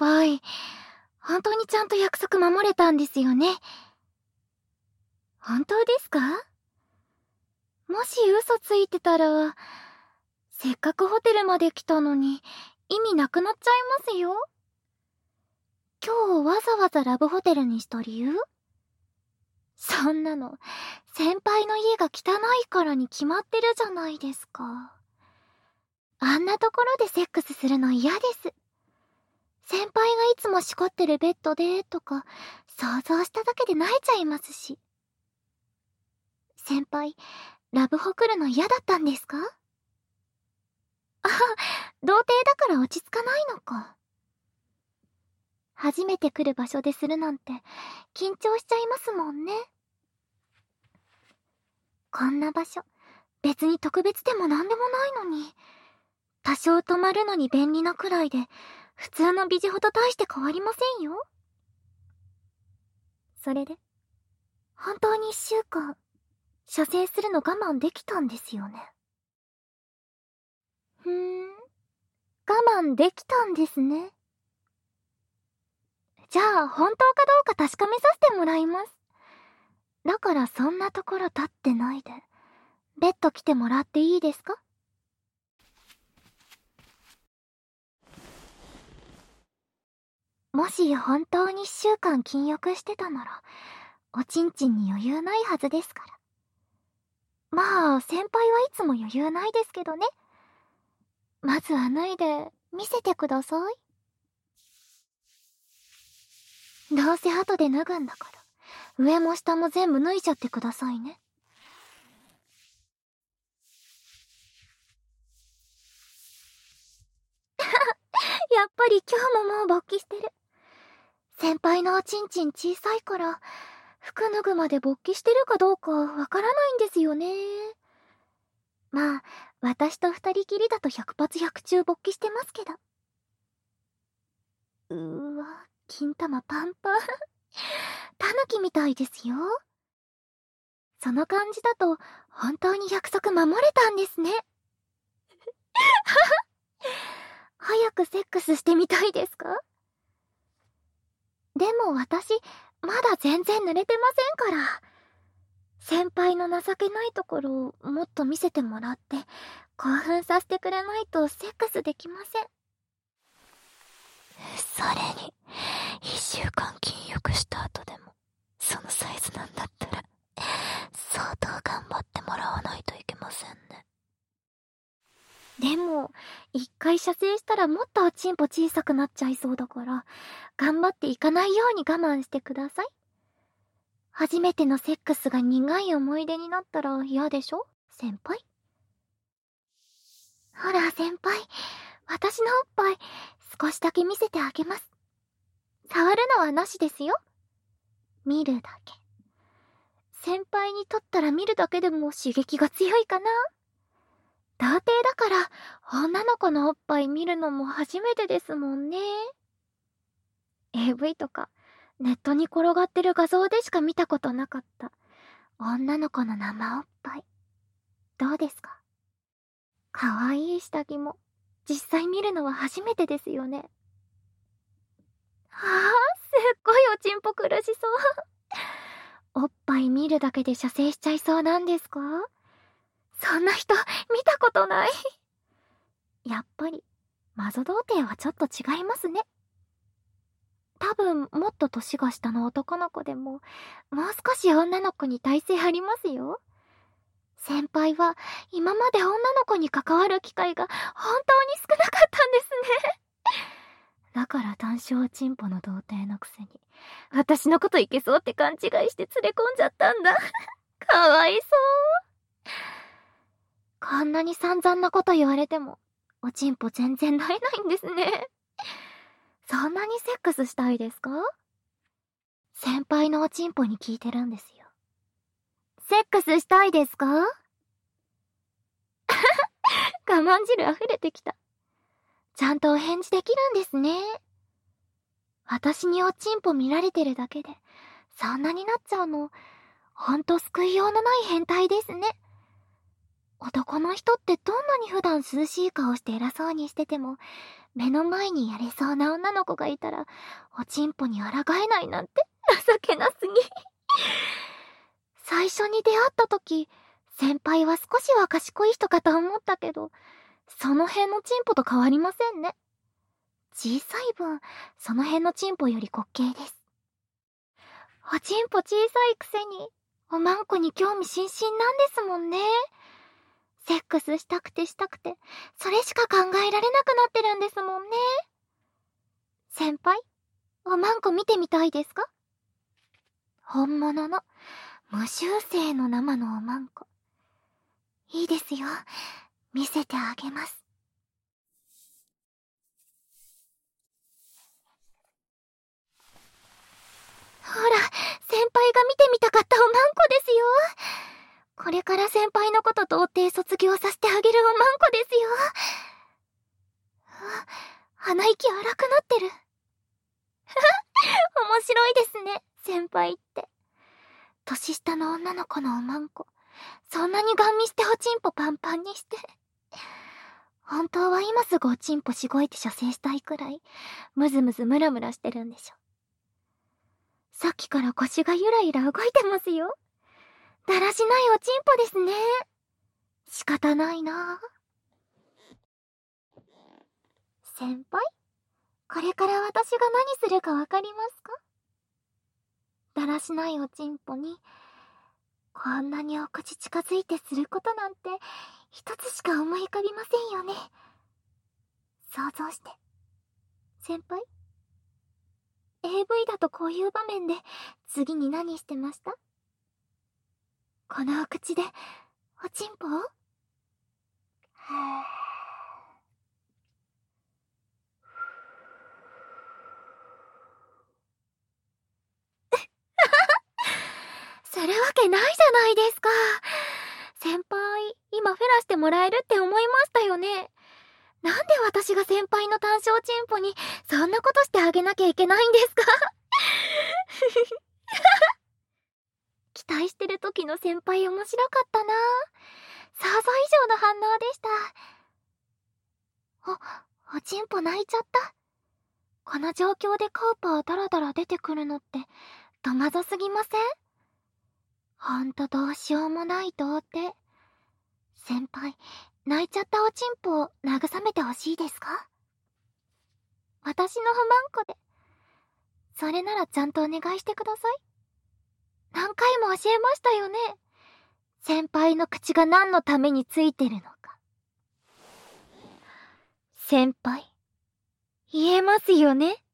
輩、本当にちゃんと約束守れたんですよね。本当ですか？もし嘘ついてたら、せっかくホテルまで来たのに意味なくなっちゃいますよ。今日わざわざラブホテルにした理由？そんなの、先輩の家が汚いからに決まってるじゃないですか。あんなところでセックスするの嫌です。先輩がいつもしこってるベッドでとか想像しただけで泣いちゃいますし。先輩、ラブホ来るの嫌だったんですか？あ、童貞だから落ち着かないのか。初めて来る場所でするなんて緊張しちゃいますもんね。こんな場所、別に特別でもなんでもないのに。多少泊まるのに便利なくらいで、普通のビジホと大して変わりませんよ。それで、本当に1週間、射精するの我慢できたんですよね。我慢できたんですね。じゃあ、本当かどうか確かめさせてもらいます。だからそんなところ立ってないで、ベッド来てもらっていいですか？もし本当に1週間禁欲してたなら、おちんちんに余裕ないはずですから。まあ、先輩はいつも余裕ないですけどね。まずは脱いで、見せてください。どうせ後で脱ぐんだから、上も下も全部脱いじゃってくださいね。やっぱり今日ももう勃起してる。先輩のおちんちん小さいから、服脱ぐまで勃起してるかどうかわからないんですよね。まあ、私と二人きりだと100発100中勃起してますけど。わ、金玉パンパン。タヌキみたいですよ。その感じだと、本当に約束守れたんですね。早くセックスしてみたいですか？でも私、まだ全然濡れてませんから。先輩の情けないところをもっと見せてもらって、興奮させてくれないとセックスできません。 それに、1週間禁欲した後でも、そのサイズなんだったら、相当頑張ってもらわないといけませんね。 でも、一回射精したらもっとおちんぽ小さくなっちゃいそうだから、頑張っていかないように我慢してください。初めてのセックスが苦い思い出になったら嫌でしょ、先輩？ほら、先輩。私のおっぱい、少しだけ見せてあげます。触るのはなしですよ。見るだけ。先輩にとったら見るだけでも刺激が強いかな。童貞だから、女の子のおっぱい見るのも初めてですもんね。AV とか、ネットに転がってる画像でしか見たことなかった。女の子の生おっぱい。どうですか？かわいい下着も、実際見るのは初めてですよね。はあ、すっごいおちんぽ苦しそう。おっぱい見るだけで射精しちゃいそうなんですか？そんな人、見たことない。やっぱり、マゾ童貞はちょっと違いますね。多分、もっと年が下の男の子でも、もう少し女の子に耐性ありますよ。先輩は、今まで女の子に関わる機会が本当に少なかったんですね。だから単小チンポの童貞のくせに、私のこといけそうって勘違いして連れ込んじゃったんだ。かわいそう。こんなに散々なこと言われても、おちんぽ全然慣れないんですね。そんなにセックスしたいですか？先輩のおちんぽに聞いてるんですよ。セックスしたいですか？我慢汁溢れてきた。ちゃんとお返事できるんですね。私におちんぽ見られてるだけで、そんなになっちゃうの、ほんと救いようのない変態ですね。男の人ってどんなに普段涼しい顔して偉そうにしてても、 目の前にやれそうな女の子がいたら、おちんぽに抗えないなんて情けなすぎ。最初に出会った時、先輩は少しは賢い人かと思ったけど、その辺のチンポと変わりませんね。小さい分、その辺のチンポより滑稽です。おちんぽ小さいくせに、おまんこに興味津々なんですもんね。セックスしたくてしたくて、それしか考えられなくなってるんですもんね。先輩、おまんこ見てみたいですか？本物の、無修正の生のおまんこ。いいですよ。見せてあげます。ほら、先輩が見てみたかったおまんこですよ。これから先輩のこと童貞卒業させてあげるおまんこですよ。鼻息荒くなってる。面白いですね、先輩って。年下の女の子のおまんこ、そんなにガン見しておちんぽパンパンにして。本当は今すぐおちんぽしごいて射精したいくらい、ムズムズムラムラしてるんでしょ。さっきから腰がゆらゆら動いてますよ。だらしないおちんぽですね。仕方ないな。先輩？これから私が何するかわかりますか？だらしないおちんぽに、こんなにお口近づいてすることなんて、一つしか思い浮かびませんよね。想像して。先輩？ AV だとこういう場面で、次に何してました？このお口で、おちんぽを？するわけないじゃないですか。先輩、今フェラしてもらえるって思いましたよね。なんで私が先輩の単焦チンポにそんなことしてあげなきゃいけないんですか？期待してる時の先輩面白かったな。想像以上の反応でした。おちんぽ泣いちゃった。この状況でカーパーダラダラ出てくるのって戸惑すぎません？ほんとどうしようもない童貞。先輩、泣いちゃったおちんぽを慰めてほしいですか？私の不満子で。それならちゃんとお願いしてください。何回も教えましたよね。先輩の口が何のためについてるのか。先輩、言えますよね？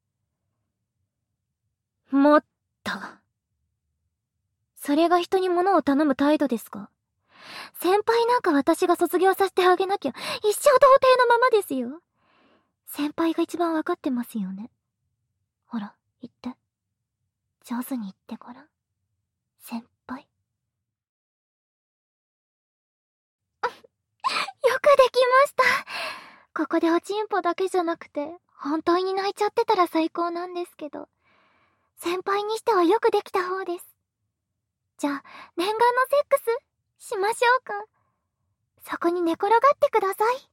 もっと。それが人に物を頼む態度ですか？先輩なんか私が卒業させてあげなきゃ一生童貞のままですよ。先輩が一番わかってますよね。ほら、言って。上手に言ってごらん。先輩。よくできました。ここでおちんぽだけじゃなくて、本当に泣いちゃってたら最高なんですけど、先輩にしてはよくできた方です。じゃあ、念願のセックス、しましょうか。そこに寝転がってください。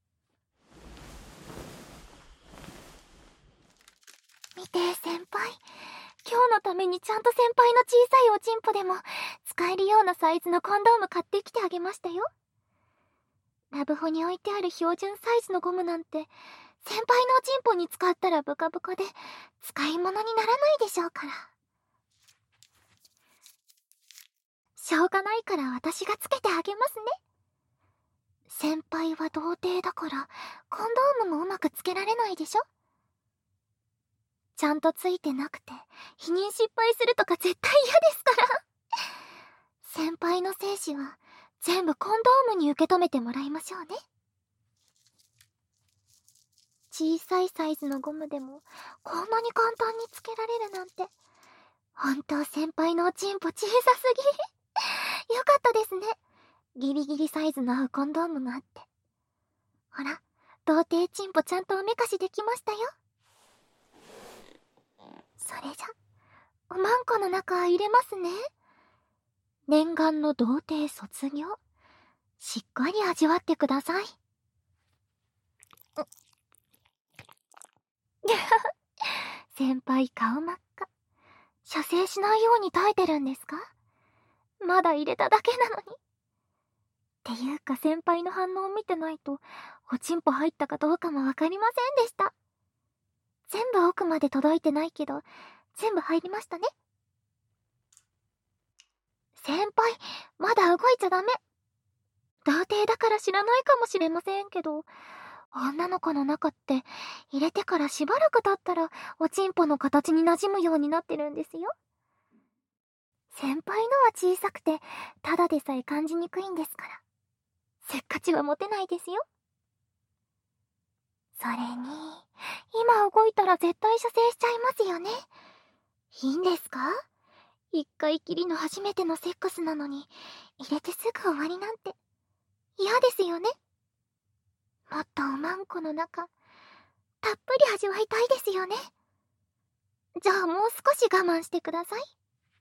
見て、先輩。今日のためにちゃんと先輩の小さいおちんぽでも、使えるようなサイズのコンドーム買ってきてあげましたよ。ラブホに置いてある標準サイズのゴムなんて、先輩のおちんぽに使ったらブカブカで、使い物にならないでしょうから。しょうがないから私がつけてあげますね。先輩は童貞だから、コンドームもうまくつけられないでしょ？ちゃんとついてなくて、避妊失敗するとか絶対嫌ですから。先輩の精子は、全部コンドームに受け止めてもらいましょうね。小さいサイズのゴムでも、こんなに簡単につけられるなんて。本当先輩のおちんぽ小さすぎ。よかったですね。ギリギリサイズの合うコンドームがあって。ほら、童貞チンポちゃんとおめかしできましたよ。それじゃ、おまんこの中入れますね。念願の童貞卒業。しっかり味わってください。 先輩顔真っ赤。射精しないように耐えてるんですか？まだ入れただけなのに。っていうか先輩の反応を見てないと、おちんぽ入ったかどうかもわかりませんでした。全部奥まで届いてないけど、全部入りましたね。先輩、まだ動いちゃダメ。童貞だから知らないかもしれませんけど、女の子の中って入れてからしばらく経ったらおちんぽの形に馴染むようになってるんですよ。先輩のは小さくてただでさえ感じにくいんですから、せっかちはモテないですよ。それに今動いたら絶対射精しちゃいますよね。いいんですか？一回きりの初めてのセックスなのに入れてすぐ終わりなんて嫌ですよね。もっとおまんこの中たっぷり味わいたいですよね。じゃあもう少し我慢してください。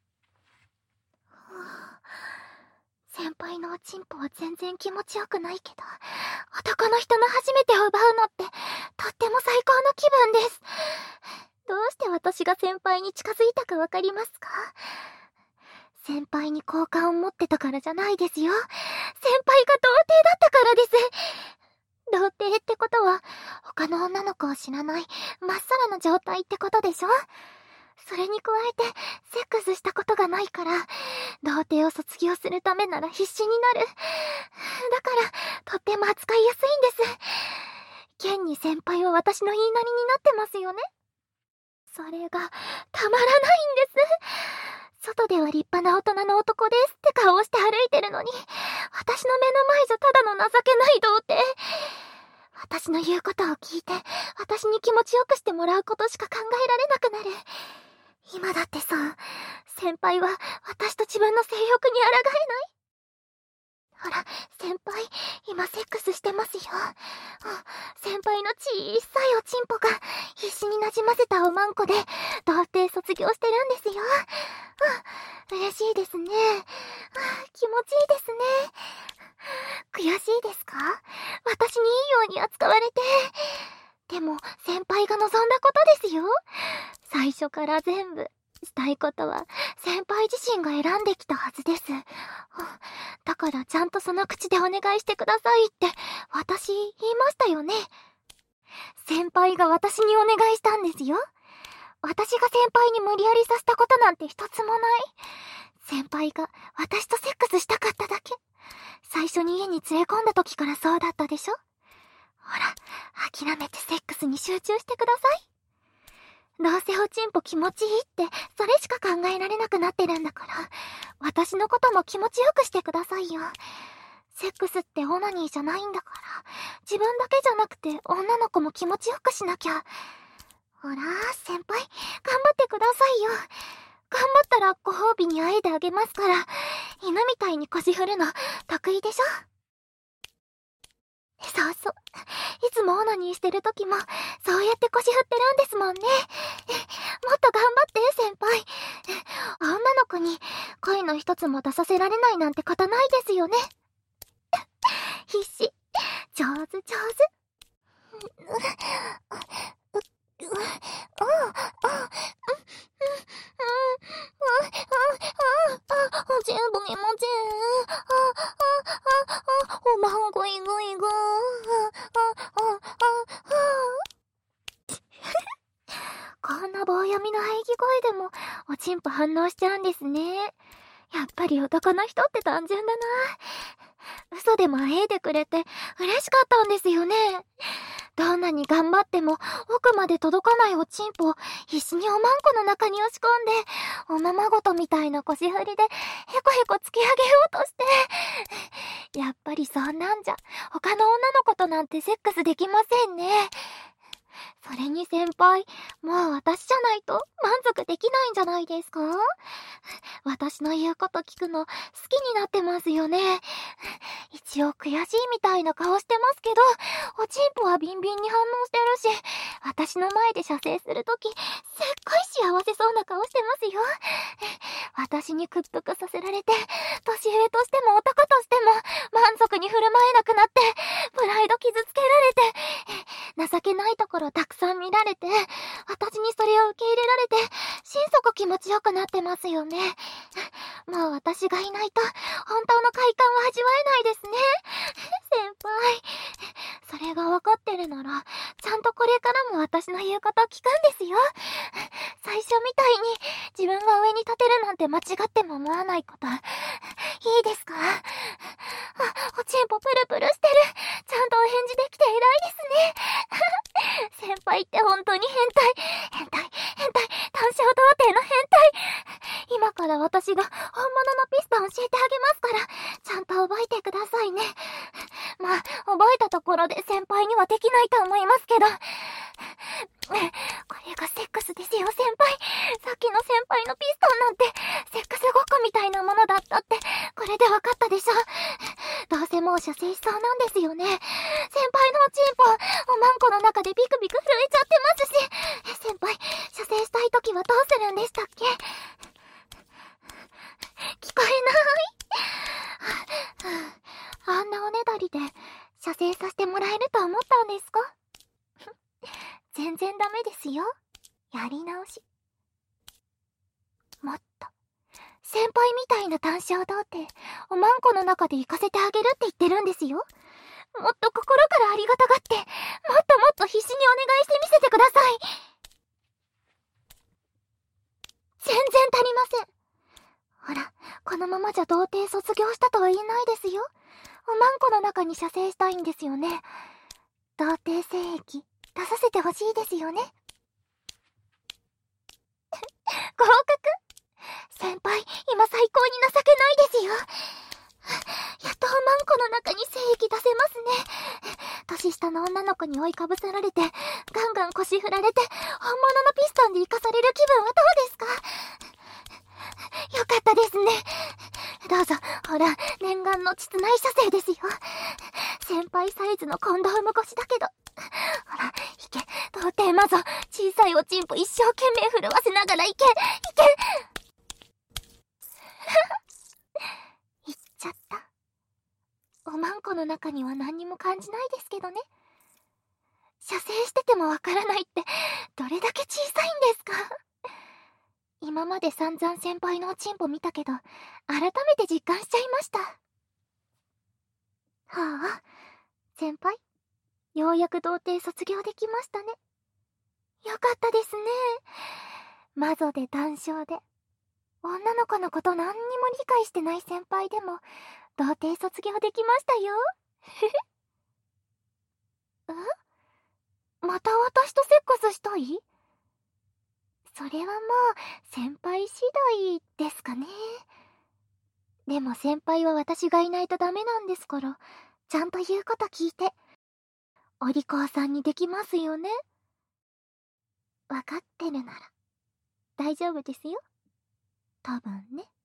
先輩のおちんぽは全然気持ちよくないけど、男の人の初めてを奪うのってとっても最高の気分です。どうして私が先輩に近づいたかわかりますか？先輩に好感を持ってたからじゃないですよ。先輩が童貞だったからです。童貞ってことは他の女の子を知らないまっさらな状態ってことでしょ？それに加えてセックスしたことがないから、童貞を卒業するためなら必死になる。だからとっても扱いやすいんです。現に先輩は私の言いなりになってますよね。それがたまらないんです。外では立派な大人の男ですって顔をして歩いてるのに、私の目の前じゃただの情けない童貞。私の言うことを聞いて私に気持ちよくしてもらうことしか考えられなくなる。今だってさ、先輩は私と自分の性欲に抗えない？ほら、先輩、今セックスしてますよ。先輩の小さいおちんぽが必死に馴染ませたおまんこで童貞卒業してるんですよ。嬉しいですね。気持ちいいですね。悔しいですか？私にいいように扱われて。でも先輩が望んだことですよ。最初から全部したいことは先輩自身が選んできたはずです。だからちゃんとその口でお願いしてくださいって私言いましたよね。先輩が私にお願いしたんですよ。私が先輩に無理やりさせたことなんて一つもない。先輩が私とセックスしたかっただけ。最初に家に連れ込んだ時からそうだったでしょ。ほら、諦めてセックスに集中してください。どうせおちんぽ気持ちいいってそれしか考えられなくなってるんだから、私のことも気持ちよくしてくださいよ。セックスってオナニーじゃないんだから、自分だけじゃなくて女の子も気持ちよくしなきゃ。ほら、先輩、頑張ってくださいよ。頑張ったらご褒美にあえてあげますから。犬みたいに腰振るの得意でしょ？そうそう。いつもオナニーしてる時もそうやって腰振ってるんですもんね。もっと頑張って先輩。女の子に恋の一つも出させられないなんてことないですよね。必死。上手上手。全部気持ちいい。おまんこいぐいぐ。こんな棒読みの喘ぎ声でもおちんぽ反応しちゃうんですね。やっぱり男の人って単純だな。嘘でもあえいでくれて嬉しかったんですよね。どんなに頑張っても奥まで届かないおちんぽを必死におまんこの中に押し込んで、おままごとみたいな腰振りでへこへこ突き上げようとして。やっぱりそんなんじゃ他の女の子となんてセックスできませんね。それに先輩、もう私じゃないと満足できないんじゃないですか？私の言うこと聞くの好きになってますよね。一応悔しいみたいな顔してますけど、おちんぽはビンビンに反応してるし、私の前で射精するとき、すっごい幸せそうな顔してますよ。私に屈服させられて、年上としても男としても満足に振る舞えなくなって、プライド傷つけられて、情けないところたくさん見られて、 私がいないと、本当の快感は味わえないですね。先輩。それが分かってるなら、ちゃんとこれからも私の言うこと聞くんですよ。最初みたいに、自分が上に立てるなんて間違っても思わないこと、いいですか？おちんぽプルプルしてる。ちゃんとお返事できて偉いですね。先輩って本当に変態、単焦童貞の変態。今から私が本物のピストン教えてあげますから、ちゃんと覚えてくださいね。まあ、覚えたところで先輩にはできないと思いますけど。これがセックスですよ、先輩。さっきの先輩のピストンなんて、セックスごっこみたいなものだったって、これで分かったでしょ。どうせもう射精しそうなんですよね。先輩のおちんぽ、おまんこの中でビクビク震えちゃってますし。先輩、射精したいときはどうするんでしたっけ？聞こえない。あんなおねだりで、射精させてもらえると思ったんですか？全然ダメですよ。やり直し。もっと、先輩みたいな単焦童貞、おまんこの中で行かせてあげるって言ってるんですよ。もっと心からありがたがって、もっともっと必死にお願いしてみせてください。全然足りません。ほら、このままじゃ童貞卒業したとは言えないですよ。おまんこの中に射精したいんですよね。童貞精液、出させてほしいですよね。合格？先輩、今最高に情けないですよ。やっとおまんこの中に精液出せますね。年下の女の子に追いかぶさられて、ガンガン腰振られて、本物のピストンで生かされる気分はどうですか？よかったですね。どうぞ、ほら、念願の膣内射精ですよ。先輩サイズのコンドーム越しだけど。ほら、いけ、童貞マゾ、小さいおちんぽ一生懸命震わせながらいけ、いっちゃった。おまんこの中には何にも感じないですけどね。射精しててもわからないって、どれだけ小さいんですか？今まで散々先輩のおちんぽ見たけど、改めて実感しちゃいました。はあ、先輩、ようやく童貞卒業できましたね。よかったですね。マゾで談笑で、女の子のこと何にも理解してない先輩でも、童貞卒業できましたよ。また私とセックスしたい？それはもう、先輩次第ですかね。でも先輩は私がいないとダメなんですから、ちゃんと言うこと聞いて、お利口さんにできますよね。わかってるなら、大丈夫ですよ。多分ね。